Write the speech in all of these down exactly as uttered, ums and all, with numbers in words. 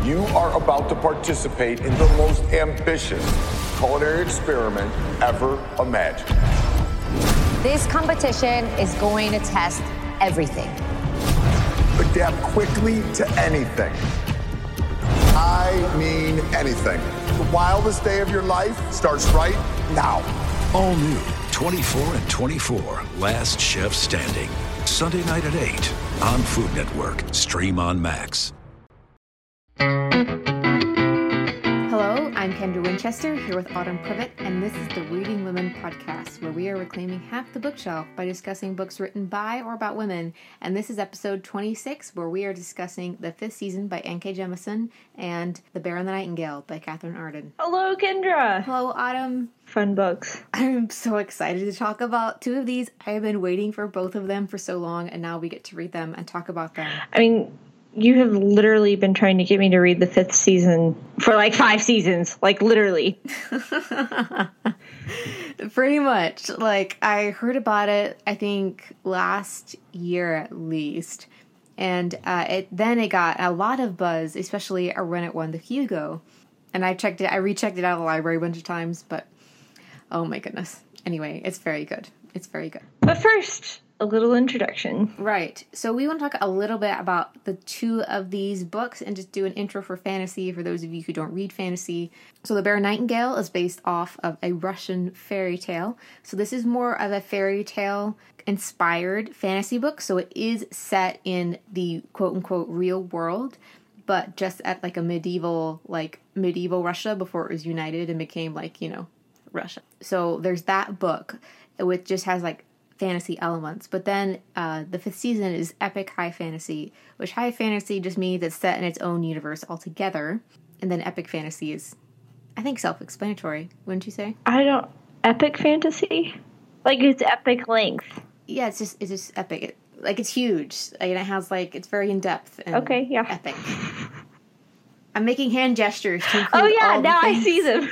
You are about to participate in the most ambitious culinary experiment ever imagined. This competition is going to test everything. Adapt quickly to anything. I mean anything. The wildest day of your life starts right now. All new twenty-four and twenty-four, Last Chef Standing. Sunday night at eight on Food Network. Stream on Max. Hello, I'm Kendra Winchester, here with Autumn Privet, and this is the Reading Women podcast, where we are reclaiming half the bookshelf by discussing books written by or about women. And this is episode twenty-six, where we are discussing the fifth season by N K Jemisin and The Bear and the Nightingale by Katherine Arden. Hello, Kendra. Hello, Autumn. Fun books. I'm so excited to talk about two of these. I have been waiting for both of them for so long, and now we get to read them and talk about them. I mean, you have literally been trying to get me to read the fifth season for like five seasons. Like, literally. Pretty much. Like, I heard about it, I think, last year at least. And uh, it then it got a lot of buzz, especially when it won the Hugo. And I checked it, I rechecked it out of the library a bunch of times, but oh my goodness. Anyway, it's very good. It's very good. But first, a little introduction. Right. So we want to talk a little bit about the two of these books and just do an intro for fantasy for those of you who don't read fantasy. So The Bear and Nightingale is based off of a Russian fairy tale. So this is more of a fairy tale inspired fantasy book. So it is set in the quote unquote real world, but just at like a medieval, like medieval Russia before it was united and became like, you know, Russia. So there's that book, which just has like fantasy elements, but then uh, the fifth season is epic high fantasy, which high fantasy just means it's set in its own universe altogether, and then epic fantasy is, I think, self-explanatory, wouldn't you say? I don't... Epic fantasy? Like, it's epic length. Yeah, it's just it's just epic. It, like, it's huge, and it has, like, it's very in-depth and okay, yeah. epic. I'm making hand gestures to include oh, yeah, all now the I see them.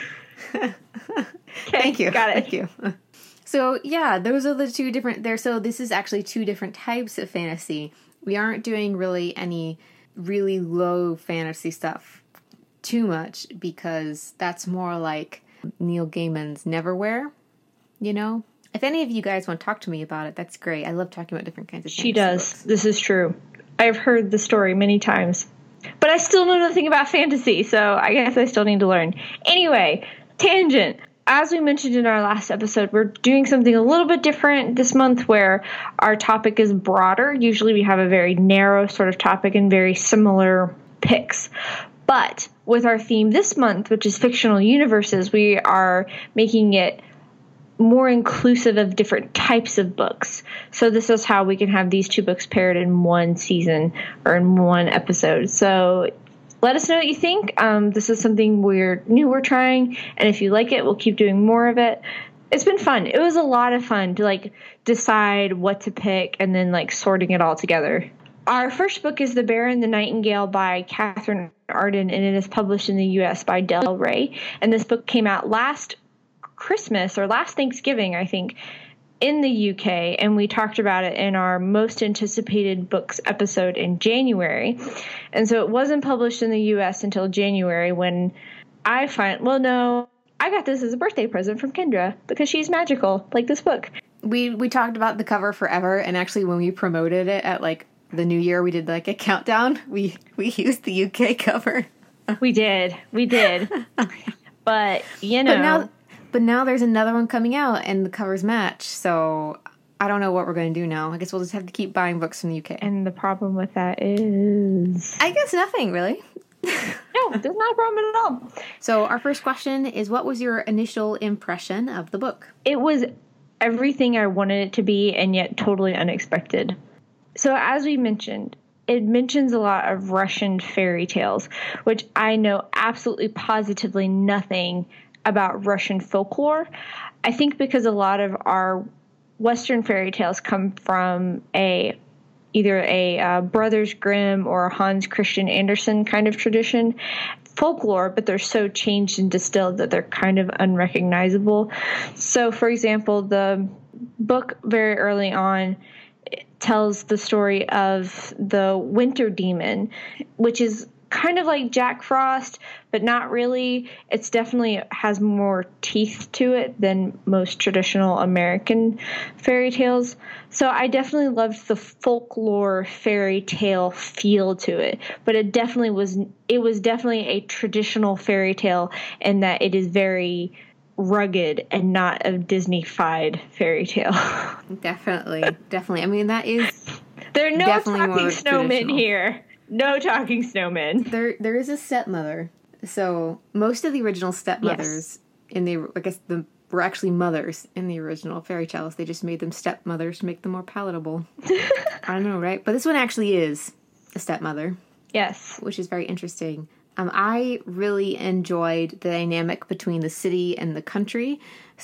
Okay, thank you. Got it. Thank you. So, yeah, those are the two different there. So this is actually two different types of fantasy. We aren't doing really any really low fantasy stuff too much because that's more like Neil Gaiman's Neverwhere, you know? If any of you guys want to talk to me about it, that's great. I love talking about different kinds of fantasy She does. books. This is true. I've heard the story many times. But I still know nothing about fantasy, so I guess I still need to learn. Anyway, tangent. As we mentioned in our last episode, we're doing something a little bit different this month where our topic is broader. Usually we have a very narrow sort of topic and very similar picks. But with our theme this month, which is fictional universes, we are making it more inclusive of different types of books. So this is how we can have these two books paired in one season or in one episode. So let us know what you think. Um, this is something we're new we're trying, and if you like it, we'll keep doing more of it. It's been fun. It was a lot of fun to like decide what to pick and then like sorting it all together. Our first book is The Bear and the Nightingale by Katherine Arden, and it is published in the U S by Del Rey. And this book came out last Christmas or last Thanksgiving, I think, in the U K, and we talked about it in our most anticipated books episode in January. And so it wasn't published in the U S until January when I find, well, no, I got this as a birthday present from Kendra because she's magical, like this book. We we talked about the cover forever, and actually when we promoted it at like the new year, we did like a countdown. We we used the U K cover. We did. We did. But, you know. But now, but now there's another one coming out, and the covers match, so I don't know what we're going to do now. I guess we'll just have to keep buying books from the U K. And the problem with that is... I guess nothing, really. No, there's not a problem at all. So our first question is, what was your initial impression of the book? It was everything I wanted it to be, and yet totally unexpected. So as we mentioned, it mentions a lot of Russian fairy tales, which I know absolutely positively nothing about Russian folklore. I think because a lot of our Western fairy tales come from a either a uh, Brothers Grimm or a Hans Christian Andersen kind of tradition folklore, but they're so changed and distilled that they're kind of unrecognizable. So, for example, the book very early on tells the story of the winter demon, which is kind of like Jack Frost, but not really. It's definitely has more teeth to it than most traditional American fairy tales. So I definitely loved the folklore fairy tale feel to it, but it definitely was, it was definitely a traditional fairy tale in that it is very rugged and not a Disney-fied fairy tale. Definitely, definitely. I mean, that is there are no definitely talking snowmen here. No talking snowmen. There, there is a stepmother. So most of the original stepmothers yes. in the, I guess the were actually mothers in the original fairy tales. They just made them stepmothers to make them more palatable. I don't know, right? But this one actually is a stepmother. Yes, which is very interesting. Um, I really enjoyed the dynamic between the city and the country.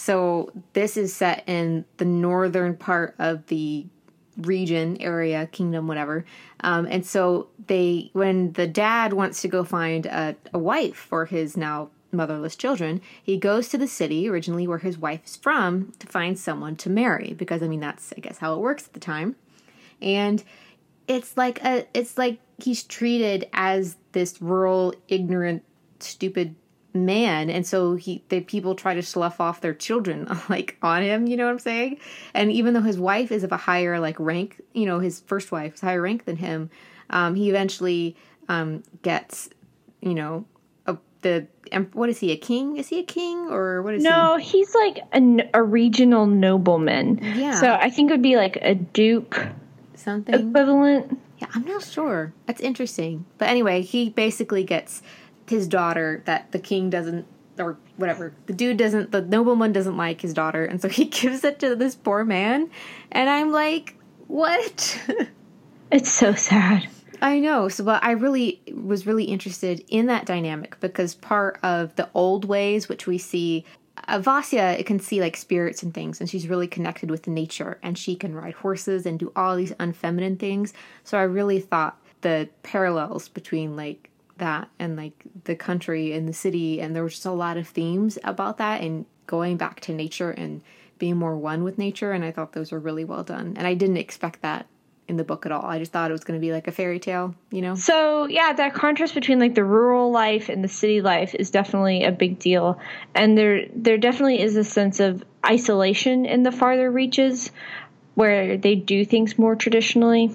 So this is set in the northern part of the region, area, kingdom, whatever. Um, and so they, when the dad wants to go find a, a wife for his now motherless children, he goes to the city, originally where his wife is from, to find someone to marry. Because, I mean, that's, I guess, how it works at the time. And it's like a, it's like he's treated as this rural, ignorant, stupid man, and so he, the people try to slough off their children like on him. You know what I'm saying? And even though his wife is of a higher like rank, you know, his first wife is higher rank than him, um, he eventually um, gets, you know, a, the what is he? A king? Is he a king or what is no, he? No, he's like a, a regional nobleman. Yeah. So I think it would be like a duke. Something equivalent. Yeah, I'm not sure. That's interesting. But anyway, he basically gets his daughter that the king doesn't, or whatever, the dude doesn't, the nobleman doesn't like his daughter, and so he gives it to this poor man. And I'm like, what? It's so sad. I know. So, but I really was really interested in that dynamic because part of the old ways, which we see, Uh, Vasya can see like spirits and things, and she's really connected with nature, and she can ride horses and do all these unfeminine things. So I really thought the parallels between like that and like the country and the city, and there was just a lot of themes about that and going back to nature and being more one with nature, and I thought those were really well done. And I didn't expect that in the book at all. I just thought it was going to be like a fairy tale, you know? So yeah, that contrast between like the rural life and the city life is definitely a big deal. And there there definitely is a sense of isolation in the farther reaches where they do things more traditionally.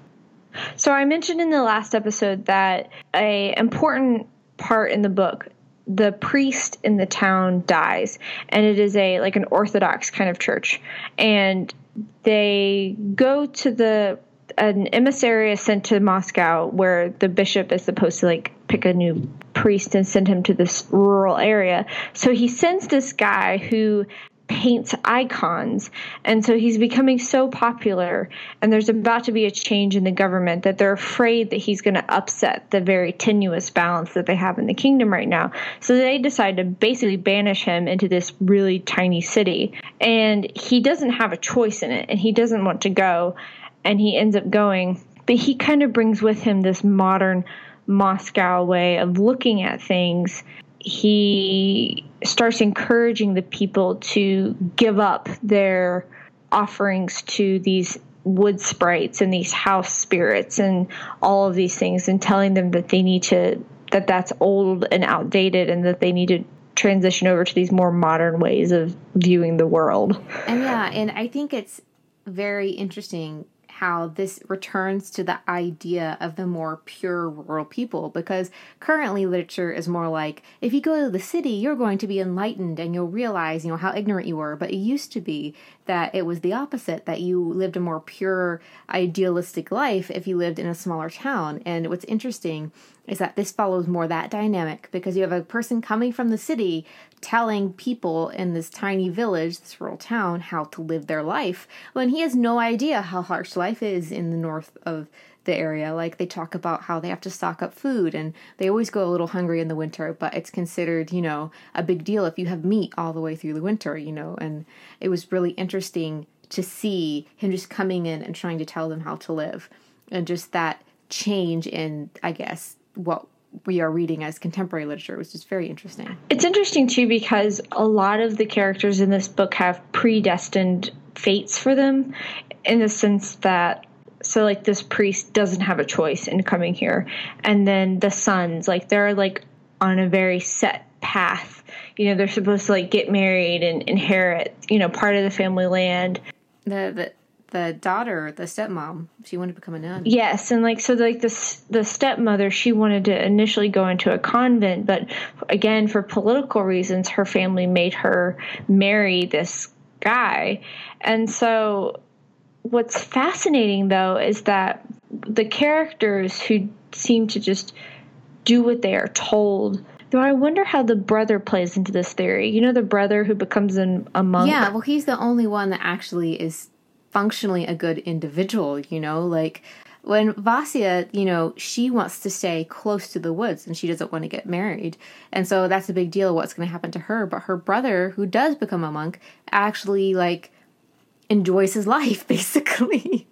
So I mentioned in the last episode that a important part in the book, the priest in the town dies, and it is a like an Orthodox kind of church. And they go to the an emissary is sent to Moscow where the bishop is supposed to like pick a new priest and send him to this rural area. So he sends this guy who paints icons, and so he's becoming so popular, and there's about to be a change in the government that they're afraid that he's going to upset the very tenuous balance that they have in the kingdom right now. So they decide to basically banish him into this really tiny city, and he doesn't have a choice in it, and he doesn't want to go, and he ends up going, but he kind of brings with him this modern Moscow way of looking at things. He starts encouraging the people to give up their offerings to these wood sprites and these house spirits and all of these things, and telling them that they need to, that that's old and outdated, and that they need to transition over to these more modern ways of viewing the world. And yeah, and I think it's very interesting how this returns to the idea of the more pure rural people, because currently literature is more like, if you go to the city, you're going to be enlightened and you'll realize, you know, how ignorant you were. But it used to be that it was the opposite, that you lived a more pure, idealistic life if you lived in a smaller town. And what's interesting is that this follows more that dynamic, because you have a person coming from the city telling people in this tiny village, this rural town, how to live their life, when he has no idea how harsh life is in the north of the area. Like, they talk about how they have to stock up food, and they always go a little hungry in the winter, but it's considered, you know, a big deal if you have meat all the way through the winter, you know. And it was really interesting to see him just coming in and trying to tell them how to live, and just that change in, I guess, what we are reading as contemporary literature was just very interesting. It's interesting too, because a lot of the characters in this book have predestined fates for them, in the sense that so like this priest doesn't have a choice in coming here. And then the sons, like they're like on a very set path. You know, they're supposed to like get married and inherit, you know, part of the family land. The the the daughter, the stepmom, she wanted to become a nun. Yes, and like so like the the stepmother, she wanted to initially go into a convent, but again for political reasons her family made her marry this guy. And so what's fascinating though is that the characters who seem to just do what they are told. Though I wonder how the brother plays into this theory. You know, the brother who becomes an, a monk? Yeah, well, he's the only one that actually is functionally a good individual, you know? Like, when Vasya, you know, she wants to stay close to the woods and she doesn't want to get married. And so that's a big deal what's going to happen to her. But her brother, who does become a monk, actually, like, enjoys his life, basically.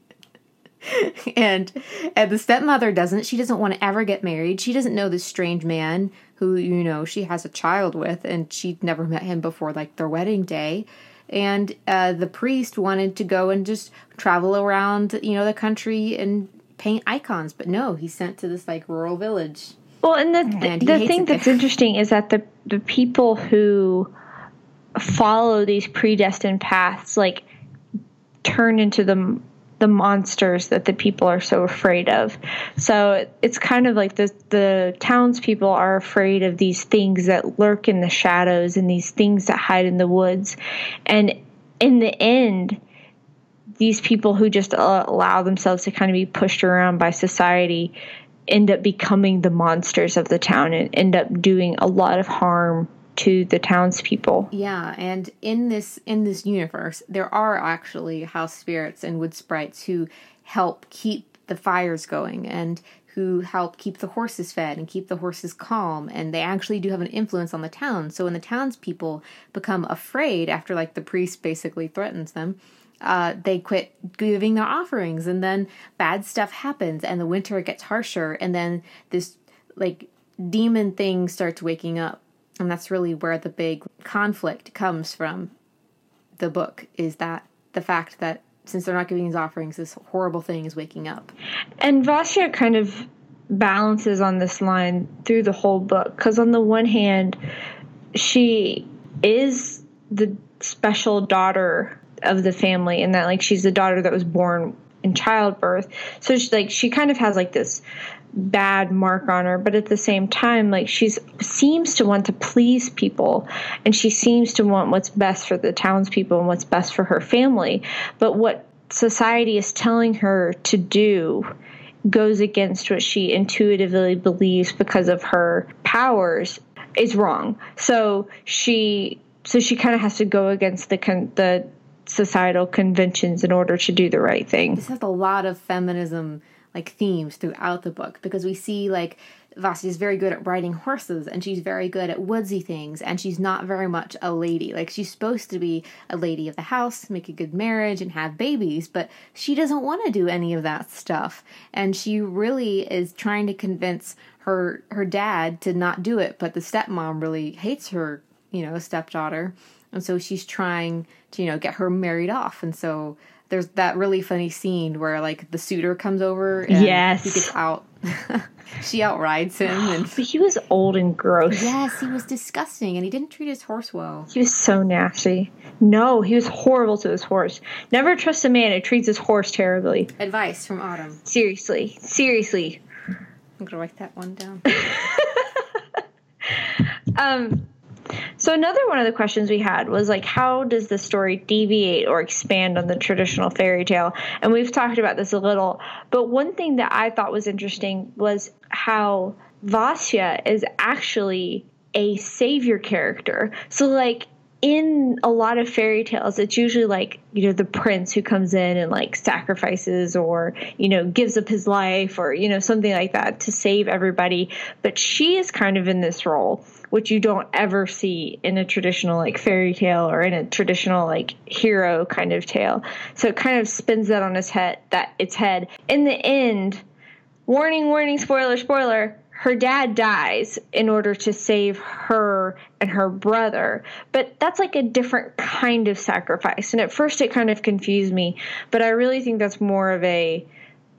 and and the stepmother doesn't. She doesn't want to ever get married. She doesn't know this strange man who, you know, she has a child with, and she'd never met him before, like, their wedding day. And uh, the priest wanted to go and just travel around, you know, the country and paint icons. But no, he's sent to this, like, rural village. Well, and the, and the thing that's interesting is that the, the people who follow these predestined paths, like, turn into the the monsters that the people are so afraid of. So it's kind of like the the townspeople are afraid of these things that lurk in the shadows and these things that hide in the woods. And in the end, these people who just allow themselves to kind of be pushed around by society end up becoming the monsters of the town and end up doing a lot of harm to the townspeople. Yeah, and in this in this universe, there are actually house spirits and wood sprites who help keep the fires going and who help keep the horses fed and keep the horses calm, and they actually do have an influence on the town. So when the townspeople become afraid after, like, the priest basically threatens them, uh, they quit giving their offerings, and then bad stuff happens, and the winter gets harsher, and then this, like, demon thing starts waking up. And that's really where the big conflict comes from the book, is that the fact that since they're not giving these offerings, this horrible thing is waking up. And Vasya kind of balances on this line through the whole book, because on the one hand, she is the special daughter of the family, and that, like, she's the daughter that was born in childbirth. So she, like, she kind of has, like, this bad mark on her, but at the same time, like, she's seems to want to please people, and she seems to want what's best for the townspeople and what's best for her family. But what society is telling her to do goes against what she intuitively believes because of her powers is wrong. So she so she kind of has to go against the con- the societal conventions in order to do the right thing. This has a lot of feminism, like, themes throughout the book, because we see, like, Vasya is very good at riding horses, and she's very good at woodsy things, and she's not very much a lady. Like, she's supposed to be a lady of the house, make a good marriage, and have babies, but she doesn't want to do any of that stuff. And she really is trying to convince her her dad to not do it, but the stepmom really hates her, you know, stepdaughter, and so she's trying to, you know, get her married off. And so there's that really funny scene where, like, the suitor comes over and yes. he gets out. She outrides him. And but he was old and gross. Yes, he was disgusting, and he didn't treat his horse well. He was so nasty. No, he was horrible to his horse. Never trust a man who treats his horse terribly. Advice from Autumn. Seriously. Seriously. I'm going to write that one down. um... So another one of the questions we had was, like, how does the story deviate or expand on the traditional fairy tale? And we've talked about this a little, but one thing that I thought was interesting was how Vasya is actually a savior character. So, like, in a lot of fairy tales, it's usually, like, you know, the prince who comes in and, like, sacrifices or, you know, gives up his life or, you know, something like that to save everybody. But she is kind of in this role, which you don't ever see in a traditional, like, fairy tale or in a traditional, like, hero kind of tale. So it kind of spins that on its head, that its head. In the end, warning, warning, spoiler, spoiler, her dad dies in order to save her and her brother. But that's, like, a different kind of sacrifice. And at first it kind of confused me, but I really think that's more of a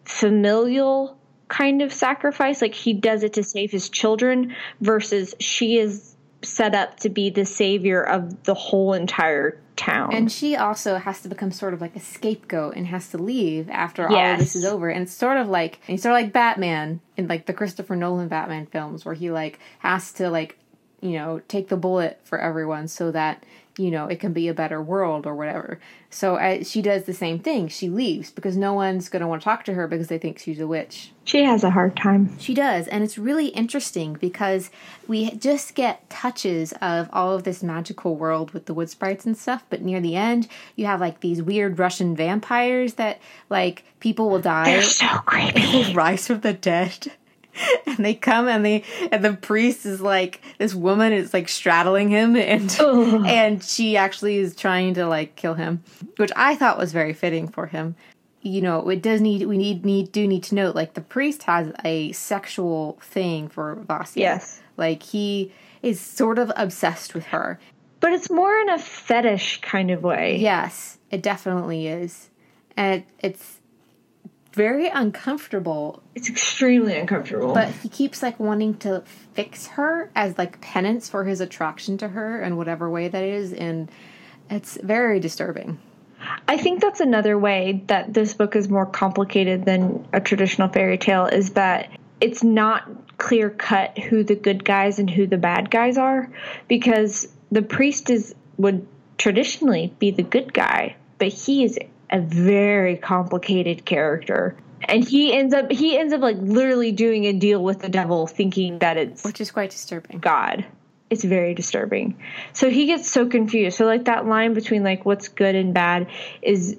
familial kind of sacrifice. Like, he does it to save his children versus she is set up to be the savior of the whole entire town. And she also has to become sort of like a scapegoat and has to leave after yes. all of this is over. And it's sort of like, and sort of like Batman in like the Christopher Nolan Batman films, where he like has to like, you know, take the bullet for everyone so that, you know, it can be a better world or whatever. So uh, she does the same thing. She leaves because no one's going to want to talk to her because they think she's a witch. She has a hard time. She does. And it's really interesting because we just get touches of all of this magical world with the wood sprites and stuff. But near the end, you have like these weird Russian vampires that like people will die. They're so creepy. And they rise from the dead. And they come and they and the priest is like, this woman is like straddling him, and Ugh. and she actually is trying to like kill him, which I thought was very fitting for him. You know, it does need we need need do need to note, like, the priest has a sexual thing for Vasya. Yes. Like, he is sort of obsessed with her. But it's more in a fetish kind of way. Yes, it definitely is. And it, it's very uncomfortable. It's extremely uncomfortable. But he keeps like wanting to fix her as like penance for his attraction to her in whatever way that is, and it's very disturbing. I think that's another way that this book is more complicated than a traditional fairy tale, is that it's not clear cut who the good guys and who the bad guys are, because the priest is would traditionally be the good guy, but he is a very complicated character, and he ends up he ends up like literally doing a deal with the devil, thinking that it's which is quite disturbing. God. It's very disturbing. So he gets so confused. So like that line between like what's good and bad is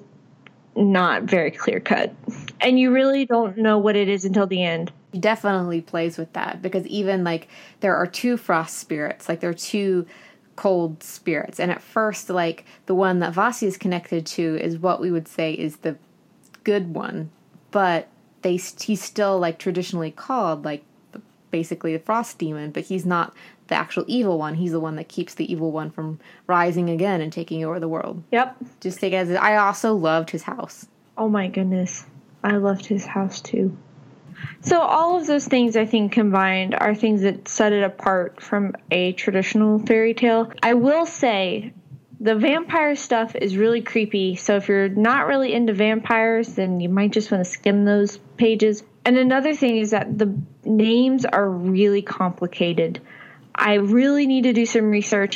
not very clear cut, and you really don't know what it is until the end. He definitely plays with that, because even like there are two frost spirits, like there are two cold spirits, and at first like the one that Vasya is connected to is what we would say is the good one, but they he's still like traditionally called like basically the frost demon, but he's not the actual evil one. He's the one that keeps the evil one from rising again and taking over the world. Yep. Just take it as I also loved his house. Oh my goodness, I loved his house too. So all of those things, I think, combined are things that set it apart from a traditional fairy tale. I will say the vampire stuff is really creepy, so if you're not really into vampires, then you might just want to skim those pages. And another thing is that the names are really complicated. I really need to do some research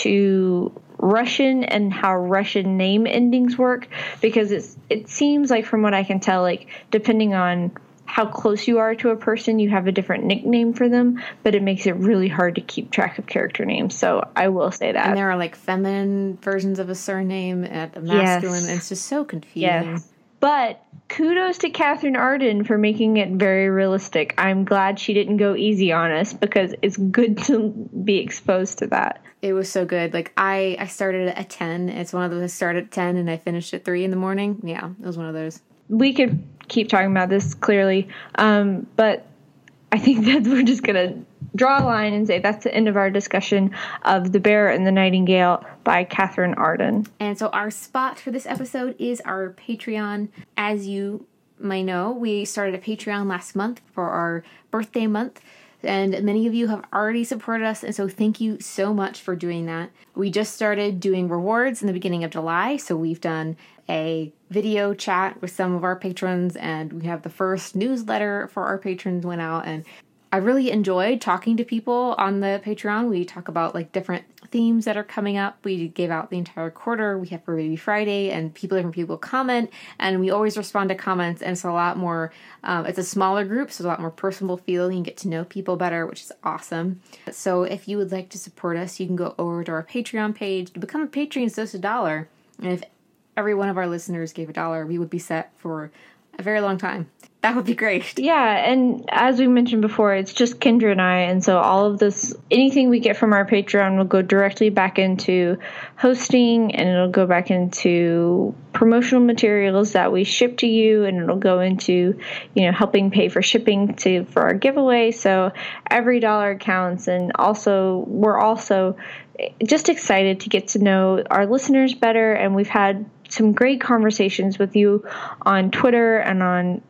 into Russian and how Russian name endings work, because it's, it seems like, from what I can tell, like depending on how close you are to a person, you have a different nickname for them, but it makes it really hard to keep track of character names. So I will say that. And there are like feminine versions of a surname and the masculine. Yes. And it's just so confusing. Yes. But kudos to Catherine Arden for making it very realistic. I'm glad she didn't go easy on us, because it's good to be exposed to that. It was so good. Like I, I started at ten. It's one of those I started at ten and I finished at three in the morning. Yeah, it was one of those. We could keep talking about this clearly, um, but I think that we're just going to draw a line and say that's the end of our discussion of The Bear and the Nightingale by Catherine Arden. And so our spot for this episode is our Patreon. As you may know, we started a Patreon last month for our birthday month, and many of you have already supported us, and so thank you so much for doing that. We just started doing rewards in the beginning of July, so we've done a video chat with some of our patrons, and we have the first newsletter for our patrons went out, and I really enjoyed talking to people on the Patreon. We talk about like different themes that are coming up. We gave out the entire quarter. We have for Baby Friday, and people, different people comment, and we always respond to comments. And it's a lot more, um, it's a smaller group, so it's a lot more personable feel. You can get to know people better, which is awesome. So if you would like to support us, you can go over to our Patreon page. To become a patron, it's just a dollar. And if every one of our listeners gave a dollar, we would be set for a very long time. That would be great. Yeah, and as we mentioned before, it's just Kendra and I, and so all of this, anything we get from our Patreon will go directly back into hosting, and it'll go back into promotional materials that we ship to you, and it'll go into, you know, helping pay for shipping to for our giveaway. So every dollar counts, and also we're also just excited to get to know our listeners better, and we've had some great conversations with you on Twitter and on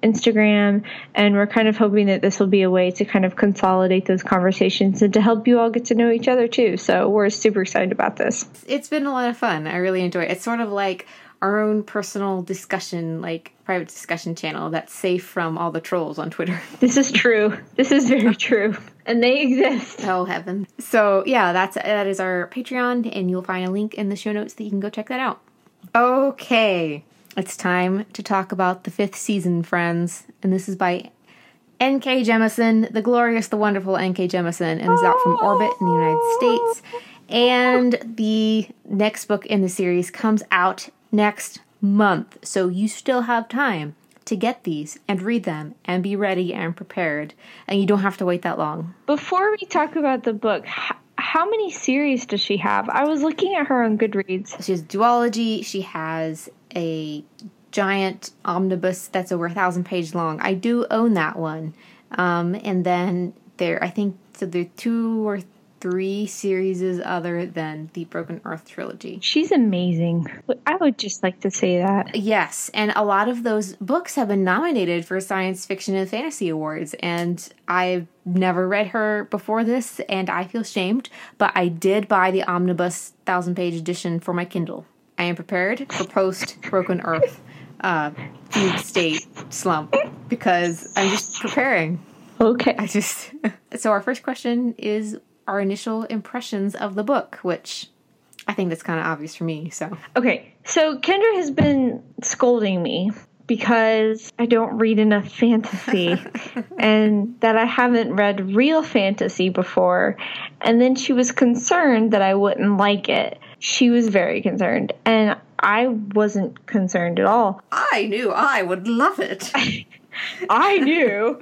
Instagram, and we're kind of hoping that this will be a way to kind of consolidate those conversations and to help you all get to know each other too. So we're super excited about this. It's been a lot of fun. I really enjoy it. It's sort of like our own personal discussion, like private discussion channel that's safe from all the trolls on Twitter. This is true. This is very true. And they exist. Oh, heaven. So yeah, that's that is our Patreon, and you'll find a link in the show notes that you can go check that out. Okay. It's time to talk about the fifth season, friends. And this is by N K Jemisin, the glorious, the wonderful N K Jemisin, and is out from Orbit in the United States. And the next book in the series comes out next month. So you still have time to get these and read them and be ready and prepared. And you don't have to wait that long. Before we talk about the book, how, how many series does she have? I was looking at her on Goodreads. She has duology. She has a giant omnibus that's over a thousand pages long. I do own that one. Um, and then there, I think, so there are two or three series other than the Broken Earth trilogy. She's amazing. I would just like to say that. Yes, and a lot of those books have been nominated for science fiction and fantasy awards, and I've never read her before this, and I feel shamed, but I did buy the omnibus thousand-page edition for my Kindle. I am prepared for post-Broken Earth uh, fugue state slump, because I'm just preparing. Okay. I just... So our first question is our initial impressions of the book, which I think that's kind of obvious for me, so. Okay, so Kendra has been scolding me because I don't read enough fantasy and that I haven't read real fantasy before. And then she was concerned that I wouldn't like it. She was very concerned, and I wasn't concerned at all. I knew I would love it. I knew.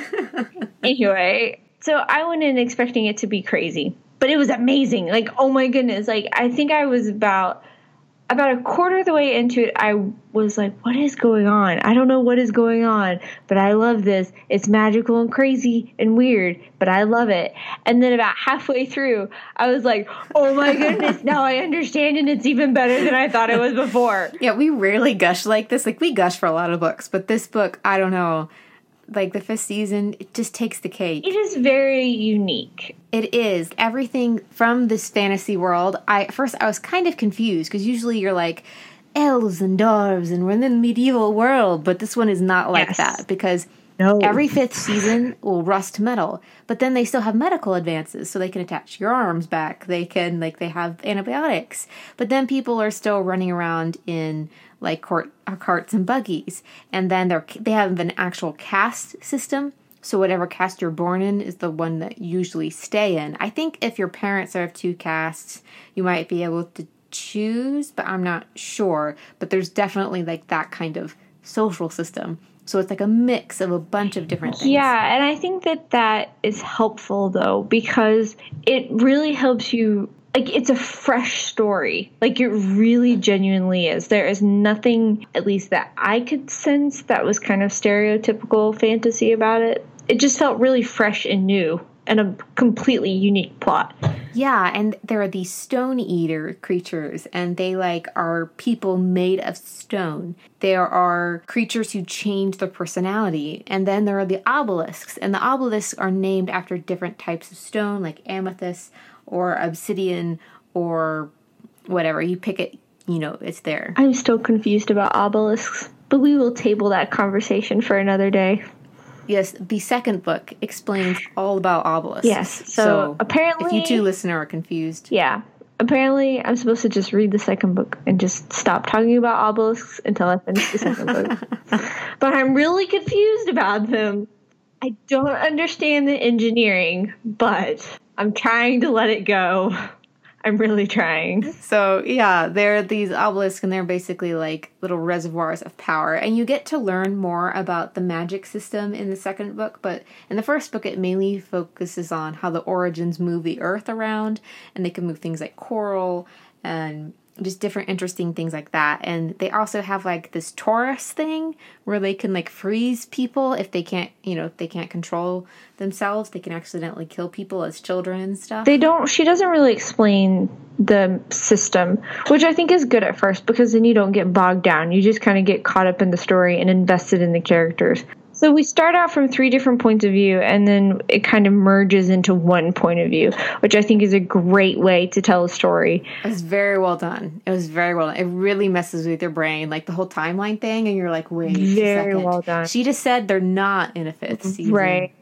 Anyway, so I went in expecting it to be crazy, but it was amazing. Like, oh my goodness. Like, I think I was about about a quarter of the way into it. I was like, what is going on? I don't know what is going on, but I love this. It's magical and crazy and weird, but I love it. And then about halfway through, I was like, oh my goodness, now I understand, and it's even better than I thought it was before. Yeah, we rarely gush like this. Like, we gush for a lot of books, but this book, I don't know. Like, the fifth season, it just takes the cake. It is very unique. It is. Everything from this fantasy world, I at first I was kind of confused, because usually you're like, elves and dwarves, and we're in the medieval world, but this one is not like yes. that, because no. every fifth season will rust metal, but then they still have medical advances, so they can attach your arms back, they can, like, they have antibiotics, but then people are still running around in like court, uh, carts and buggies, and then they're they have an actual caste system, so whatever caste you're born in is the one that you usually stay in. I think if your parents are of two castes, you might be able to choose, but I'm not sure, but there's definitely like that kind of social system. So it's like a mix of a bunch of different things. Yeah, and I think that that is helpful, though, because it really helps you. Like, it's a fresh story. Like, it really genuinely is. There is nothing, at least that I could sense, that was kind of stereotypical fantasy about it. It just felt really fresh and new and a completely unique plot. Yeah, and there are these stone eater creatures, and they, like, are people made of stone. There are creatures who change their personality, and then there are the obelisks, and the obelisks are named after different types of stone, like amethyst, or obsidian, or whatever. You pick it, you know, it's there. I'm still confused about obelisks, but we will table that conversation for another day. Yes, the second book explains all about obelisks. Yes, so, so apparently... if you two listener are confused... Yeah, apparently I'm supposed to just read the second book and just stop talking about obelisks until I finish the second book. But I'm really confused about them. I don't understand the engineering, but I'm trying to let it go. I'm really trying. So, yeah, they're these obelisks, and they're basically like little reservoirs of power. And you get to learn more about the magic system in the second book, but in the first book, it mainly focuses on how the origins move the earth around, and they can move things like coral and just different interesting things like that. And they also have like this Taurus thing where they can like freeze people if they can't, you know, if they can't control themselves. They can accidentally kill people as children and stuff. They don't, she doesn't really explain the system, which I think is good at first because then you don't get bogged down. You just kind of get caught up in the story and invested in the characters. So we start out from three different points of view, and then it kind of merges into one point of view, which I think is a great way to tell a story. It was very well done. It was very well done. It really messes with your brain, like the whole timeline thing, and you're like, wait very a second. well done. She just said they're not in a fifth season. Right.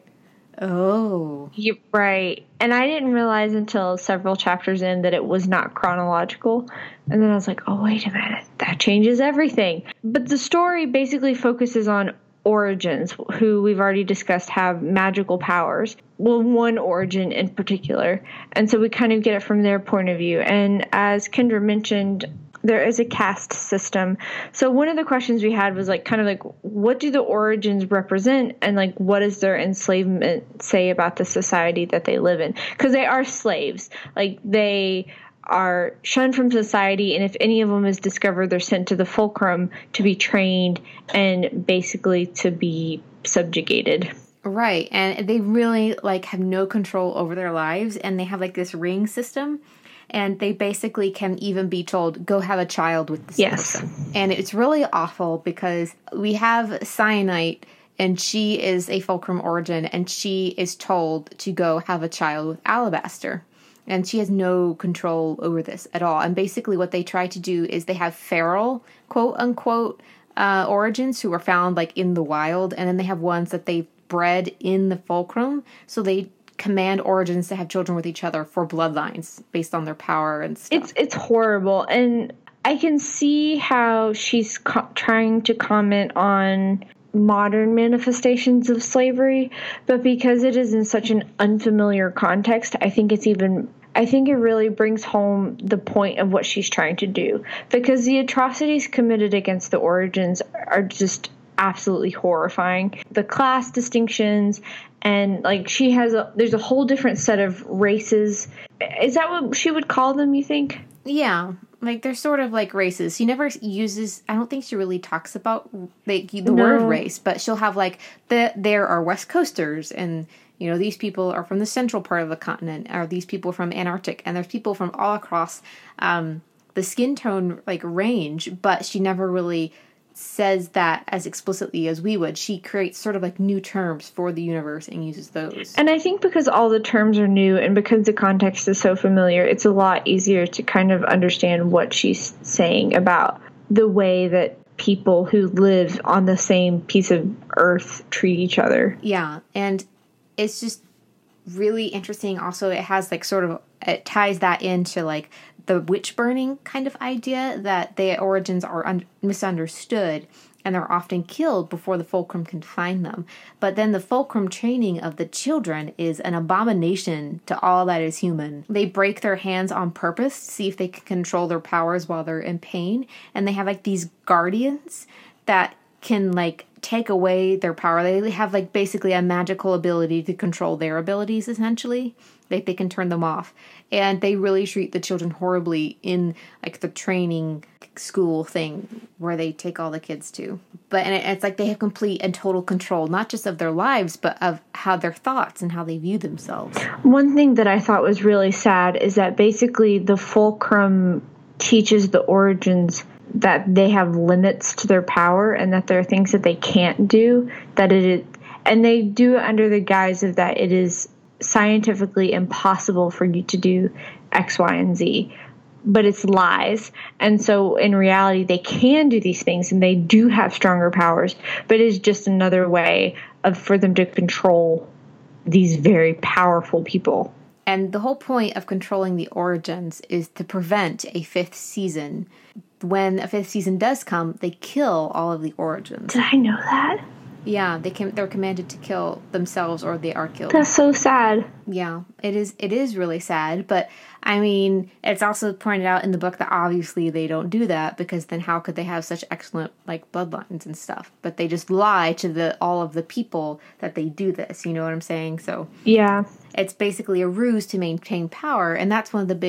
Oh. You're right. And I didn't realize until several chapters in that it was not chronological. And then I was like, oh, wait a minute. That changes everything. But the story basically focuses on origins, who we've already discussed have magical powers. Well, one origin in particular. And so we kind of get it from their point of view. And as Kendra mentioned, there is a caste system. So one of the questions we had was like, kind of like, what do the origins represent? And like, what does their enslavement say about the society that they live in? Because they are slaves. Like, they are shunned from society, and if any of them is discovered, they're sent to the fulcrum to be trained and basically to be subjugated. Right. And they really like have no control over their lives, and they have like this ring system, and they basically can even be told, go have a child with this yes. person. And it's really awful because we have Cyanite, and she is a fulcrum origin, and she is told to go have a child with Alabaster. And she has no control over this at all. And basically what they try to do is they have feral, quote unquote, uh, origins who are found like in the wild. And then they have ones that they bred in the fulcrum. So they command origins to have children with each other for bloodlines based on their power and stuff. It's, it's horrible. And I can see how she's co- trying to comment on modern manifestations of slavery, but because it is in such an unfamiliar context, I think it's even I think it really brings home the point of what she's trying to do, because the atrocities committed against the origins are just absolutely horrifying. The class distinctions, and like she has a there's a whole different set of races. Is that what she would call them, you think? Yeah. Like, they're sort of like races. She never uses, I don't think she really talks about like the No. word race, but she'll have like, the there are West Coasters, and, you know, these people are from the central part of the continent, or these people from Antarctic, and there's people from all across um, the skin tone, like, range, but she never really says that as explicitly as we would. She creates sort of like new terms for the universe and uses those. And I think because all the terms are new and because the context is so familiar, it's a lot easier to kind of understand what she's saying about the way that people who live on the same piece of earth treat each other. Yeah, and it's just really interesting. Also, it has like sort of, it ties that into like the witch burning kind of idea, that their origins are un- misunderstood and they're often killed before the fulcrum can find them. But then the fulcrum training of the children is an abomination to all that is human. They break their hands on purpose to see if they can control their powers while they're in pain. And they have like these guardians that can like take away their power. They have like basically a magical ability to control their abilities, essentially. Like they can turn them off. And they really treat the children horribly in like the training school thing where they take all the kids to. But and it, it's like they have complete and total control, not just of their lives, but of how their thoughts and how they view themselves. One thing that I thought was really sad is that basically the fulcrum teaches the origins that they have limits to their power and that there are things that they can't do, that it is, and they do it under the guise of that it is scientifically impossible for you to do X, Y, and Z, but it's lies. And so in reality, they can do these things and they do have stronger powers, but it's just another way of for them to control these very powerful people. And the whole point of controlling the origins is to prevent a fifth season. When a fifth season does come, they kill all of the origins. Did I know that? Yeah, they can. They're commanded to kill themselves, or they are killed. That's so sad. Yeah, it is. It is really sad. But I mean, it's also pointed out in the book that obviously they don't do that, because then how could they have such excellent like bloodlines and stuff? But they just lie to the all of the people that they do this. You know what I'm saying? So yeah, it's basically a ruse to maintain power, and that's one of the big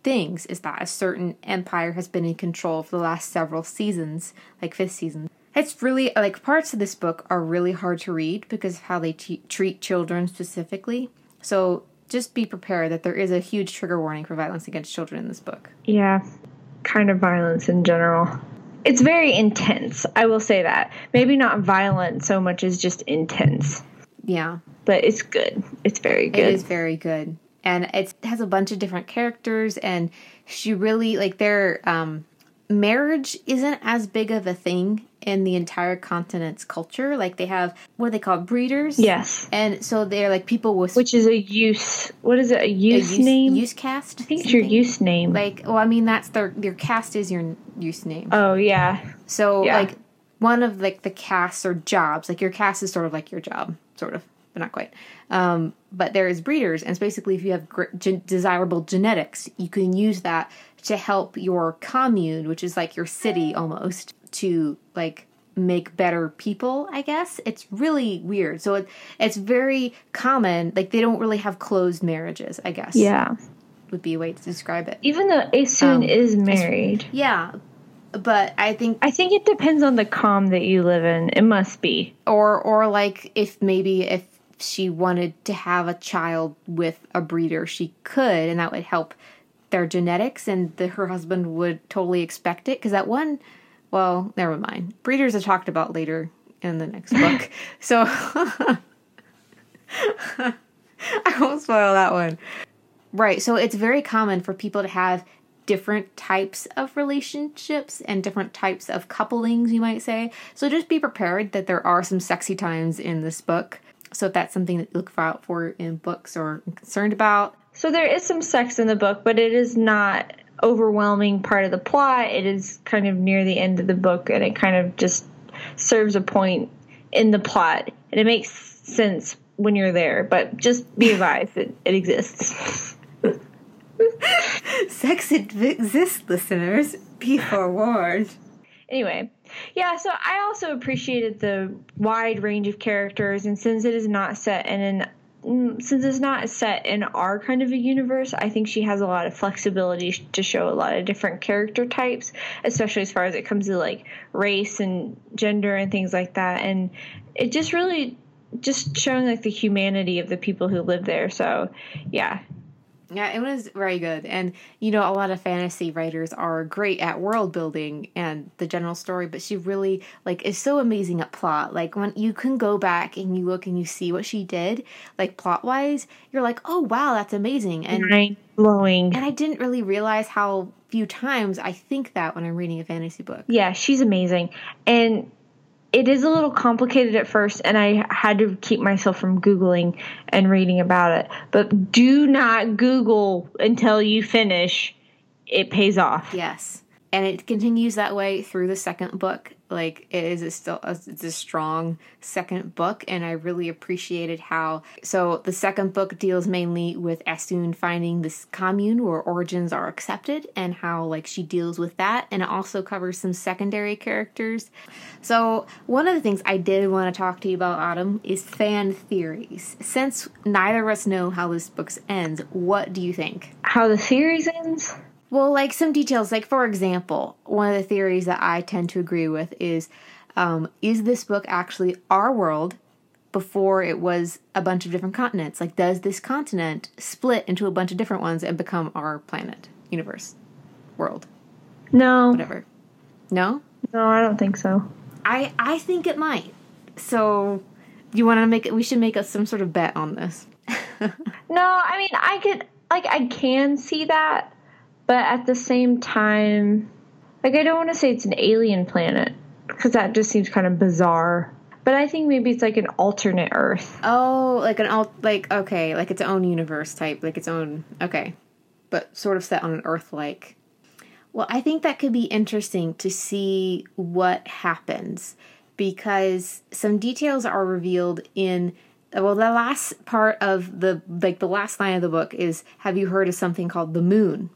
things is that a certain empire has been in control for the last several seasons, like fifth season. It's really, like, parts of this book are really hard to read because of how they t- treat children specifically. So just be prepared that there is a huge trigger warning for violence against children in this book. Yeah, kind of violence in general. It's very intense, I will say that. Maybe not violent so much as just intense. Yeah. But it's good. It's very good. It is very good. And it has a bunch of different characters, and she really, like, their um, marriage isn't as big of a thing in the entire continent's culture. Like, they have, what are they called, breeders? Yes. And so they're, like, people with... Which is a use, what is it, a use, a use name? Use cast? I think it's your use name. Like, well, I mean, that's their, your cast is your use name. Oh, yeah. So, yeah. like, one of, like, the casts or jobs, like, your cast is sort of like your job, sort of, but not quite. Um, but there is breeders, and it's basically if you have gr- ge- desirable genetics, you can use that to help your commune, which is like your city almost, to like make better people, I guess. It's really weird. So it, it's very common. Like, they don't really have closed marriages, I guess. Yeah. Would be a way to describe it. Even though Asun Um, is married. Yeah. But I think... I think it depends on the comm that you live in. It must be. Or, or like, if maybe if she wanted to have a child with a breeder, she could, and that would help their genetics, and the, her husband would totally expect it. Because that one... Well, never mind. Breeders are talked about later in the next book. So, I won't spoil that one. Right, so it's very common for people to have different types of relationships and different types of couplings, you might say. So just be prepared that there are some sexy times in this book. So if that's something that you look out for in books or concerned about. So there is some sex in the book, but it is not overwhelming part of the plot. It is kind of near the end of the book, and it kind of just serves a point in the plot, and it makes sense when you're there, but just be advised that it exists. Sex exists, listeners. Be forewarned. Anyway, yeah, so I also appreciated the wide range of characters, and since it is not set in an since it's not set in our kind of a universe, I think she has a lot of flexibility to show a lot of different character types, especially as far as it comes to like race and gender and things like that. And it just really just showing like the humanity of the people who live there. So yeah. Yeah, it was very good. And, you know, a lot of fantasy writers are great at world building and the general story, but she really, like, is so amazing at plot. Like, when you can go back and you look and you see what she did, like, plot-wise, you're like, oh, wow, that's amazing. And mind-blowing. And I didn't really realize how few times I think that when I'm reading a fantasy book. Yeah, she's amazing. And it is a little complicated at first, and I had to keep myself from Googling and reading about it. But do not Google until you finish. It pays off. Yes. And it continues that way through the second book. Like, it is a still a, it's a strong second book, and I really appreciated how... So, the second book deals mainly with Asun finding this commune where origins are accepted, and how, like, she deals with that, and it also covers some secondary characters. So, one of the things I did want to talk to you about, Autumn, is fan theories. Since neither of us know how this book ends, what do you think? How the series ends? Well, like some details, like for example, one of the theories that I tend to agree with is, um, is this book actually our world before it was a bunch of different continents? Like, does this continent split into a bunch of different ones and become our planet, universe, world? No. Whatever. No? No, I don't think so. I, I think it might. So, you want to make it, we should make us some sort of bet on this. No, I mean, I could, like, I can see that. But at the same time, like, I don't want to say it's an alien planet, because that just seems kind of bizarre. But I think maybe it's like an alternate Earth. Oh, like an alt, like, okay, like its own universe type, like its own, okay. But sort of set on an Earth-like. Well, I think that could be interesting to see what happens, because some details are revealed in... Well, the last part of the, like, the last line of the book is, have you heard of something called the moon?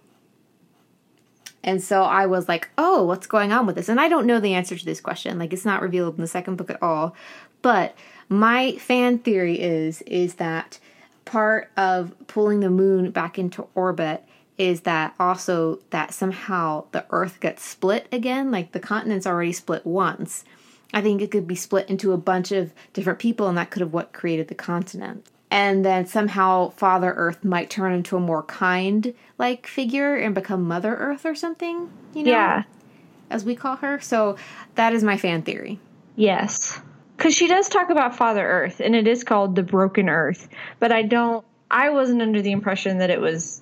And so I was like, oh, what's going on with this? And I don't know the answer to this question. Like, it's not revealed in the second book at all. But my fan theory is, is that part of pulling the moon back into orbit is that also that somehow the Earth gets split again. Like the continent's already split once. I think it could be split into a bunch of different people, and that could have what created the continent. And then somehow Father Earth might turn into a more kind-like figure and become Mother Earth or something, you know? Yeah. As we call her. So that is my fan theory. Yes. Because she does talk about Father Earth, and it is called the Broken Earth. But I don't, I wasn't under the impression that it was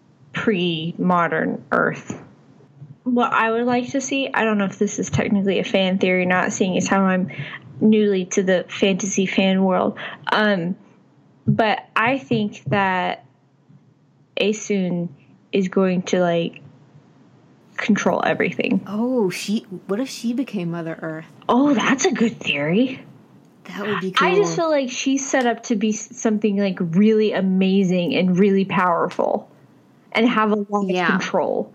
pre-modern Earth. What I would like to see, I don't know if this is technically a fan theory, not seeing as how I'm newly to the fantasy fan world. Um, but I think that Asun is going to, like, control everything. Oh, she, what if she became Mother Earth? Oh, that's a good theory. That would be cool. I just feel like she's set up to be something, like, really amazing and really powerful and have a lot yeah. of control.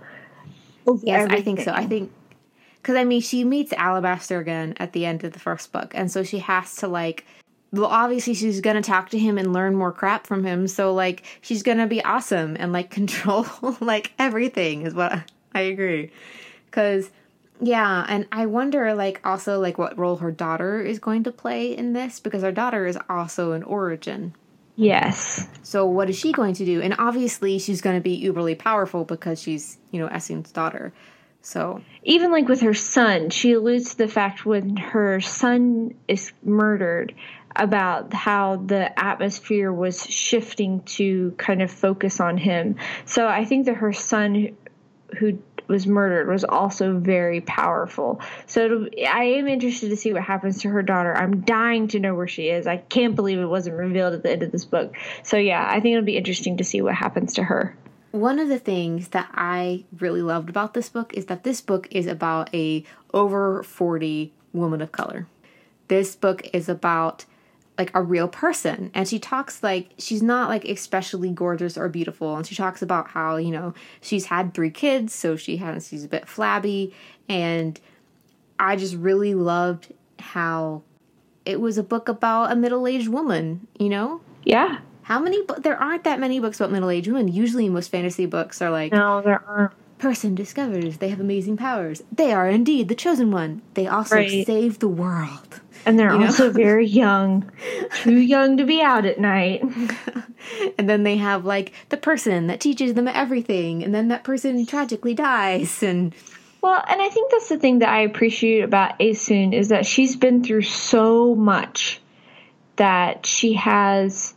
Yes, everything. I think so. I think, because, I mean, she meets Alabaster again at the end of the first book, and so she has to, like, well, obviously she's going to talk to him and learn more crap from him, so, like, she's going to be awesome and, like, control, like, everything is what I, I agree. Because, yeah, and I wonder, like, also, like, what role her daughter is going to play in this, because her daughter is also an origin. Yes. So what is she going to do? And obviously she's going to be uberly powerful because she's, you know, Asun's daughter. So even like with her son, she alludes to the fact when her son is murdered about how the atmosphere was shifting to kind of focus on him. So I think that her son who was murdered was also very powerful. So it'll, I am interested to see what happens to her daughter. I'm dying to know where she is. I can't believe it wasn't revealed at the end of this book. So yeah, I think it'll be interesting to see what happens to her. One of the things that I really loved about this book is that this book is about a over forty woman of color. This book is about like a real person, and she talks like she's not like especially gorgeous or beautiful, and she talks about how, you know, she's had three kids, so she has she's a bit flabby, and I just really loved how it was a book about a middle-aged woman, you know? Yeah. How many bu- there aren't that many books about middle-aged women. Usually most fantasy books are like, no, there aren't. Person discovers they have amazing powers. They are indeed the chosen one. They also right. save the world. And they're you also know? very young. Too young to be out at night. And then they have, like, the person that teaches them everything. And then that person tragically dies. And well, and I think that's the thing that I appreciate about Asun is that she's been through so much that she has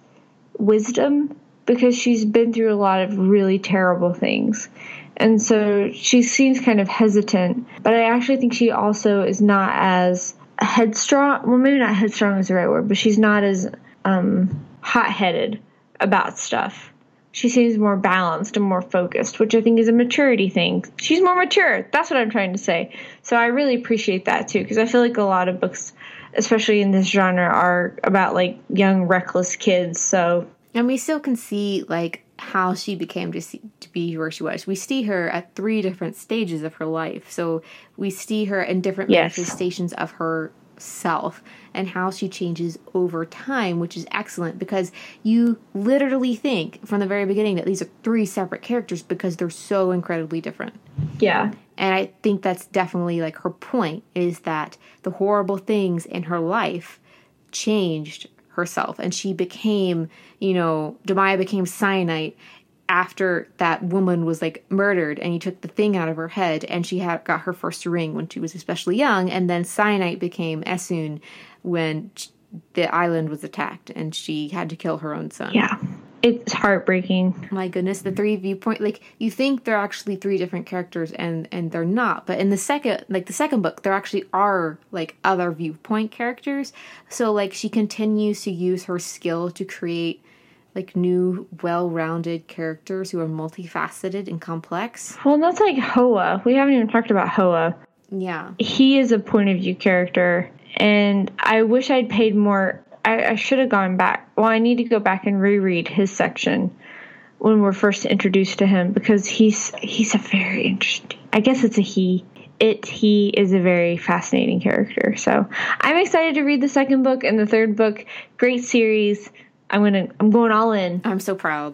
wisdom because she's been through a lot of really terrible things. And so she seems kind of hesitant, but I actually think she also is not as headstrong. Well, maybe not headstrong is the right word, but she's not as um, hot-headed about stuff. She seems more balanced and more focused, which I think is a maturity thing. She's more mature. That's what I'm trying to say. So I really appreciate that, too, because I feel like a lot of books, especially in this genre, are about, like, young, reckless kids. So, and we still can see, like, how she became to, see, to be where she was. We see her at three different stages of her life. So we see her in different yes. manifestations of herself and how she changes over time, which is excellent because you literally think from the very beginning that these are three separate characters because they're so incredibly different. Yeah. And I think that's definitely like her point is that the horrible things in her life changed herself, and she became, you know, Demaya became Cyanite after that woman was like murdered, and he took the thing out of her head, and she had got her first ring when she was especially young, and then Cyanite became Asun when the island was attacked, and she had to kill her own son. Yeah, it's heartbreaking. My goodness, the three viewpoint, like you think they're actually three different characters, and and they're not. But in the second, like the second book, there actually are like other viewpoint characters. So like she continues to use her skill to create like new, well-rounded characters who are multifaceted and complex. Well, that's like Hoa. We haven't even talked about Hoa. Yeah, he is a point of view character, and I wish I'd paid more. I, I should have gone back. Well, I need to go back and reread his section when we're first introduced to him because he's he's a very interesting. I guess it's a he. It he is a very fascinating character. So I'm excited to read the second book and the third book. Great series. I'm gonna I'm going all in. I'm so proud.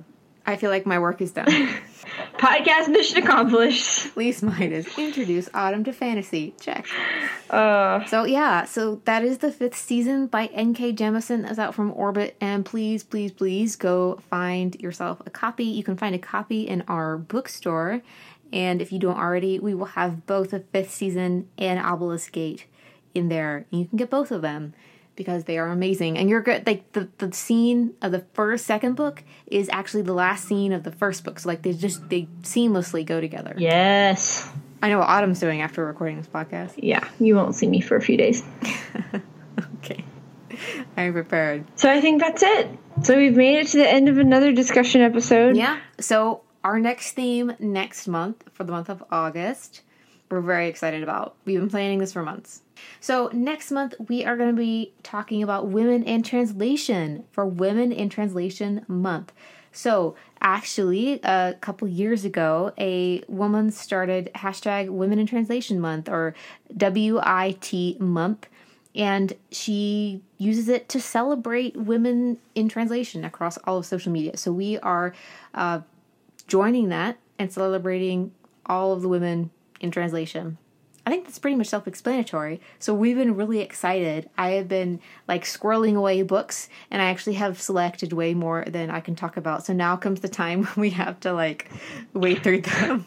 I feel like my work is done. Podcast mission accomplished. At least mine is introduce Autumn to fantasy. Check. Uh, so yeah, so that is the fifth season by N K Jemisin. That's out from Orbit, and please, please, please go find yourself a copy. You can find a copy in our bookstore, and if you don't already, we will have both the fifth season and Obelisk Gate in there. And you can get both of them because they are amazing. And you're good. Like the, the scene of the first second book is actually the last scene of the first book. So like they just they seamlessly go together. Yes. I know what Autumn's doing after recording this podcast. Yeah, you won't see me for a few days. Okay. I'm prepared. So I think that's it. So we've made it to the end of another discussion episode. Yeah. So our next theme next month, for the month of August, we're very excited about. We've been planning this for months. So next month, we are going to be talking about women in translation for Women in Translation Month. So actually, a couple years ago, a woman started hashtag Women in Translation Month, or W I T month, and she uses it to celebrate women in translation across all of social media. So we are uh, joining that and celebrating all of the women in translation. I think that's pretty much self-explanatory. So we've been really excited. I have been like squirreling away books, and I actually have selected way more than I can talk about. So now comes the time when we have to like wade through them.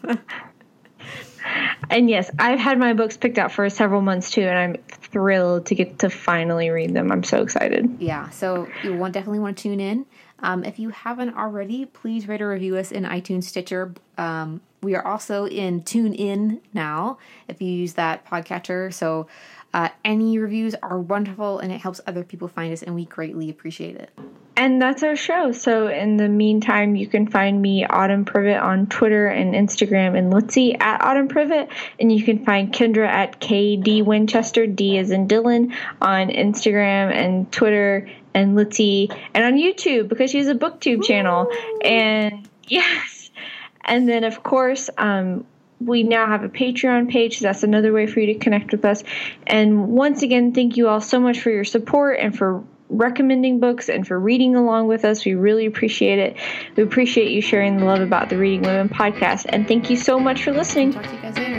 And yes, I've had my books picked out for several months too, and I'm thrilled to get to finally read them. I'm so excited. Yeah, so you will definitely want to tune in. Um, if you haven't already, please rate or review us in iTunes, Stitcher. Um, we are also in TuneIn now, if you use that podcatcher. So uh, any reviews are wonderful, and it helps other people find us, and we greatly appreciate it. And that's our show. So in the meantime, you can find me, Autumn Privet, on Twitter and Instagram, and Litzy at Autumn Privet. And you can find Kendra at K D Winchester, D as in Dylan, on Instagram and Twitter and Litzy, and on YouTube, because she has a BookTube channel. And yes. And then, of course, um, we now have a Patreon page, so that's another way for you to connect with us. And once again, thank you all so much for your support and for recommending books and for reading along with us. We really appreciate it. We appreciate you sharing the love about the Reading Women podcast. And thank you so much for listening. Talk to you guys later.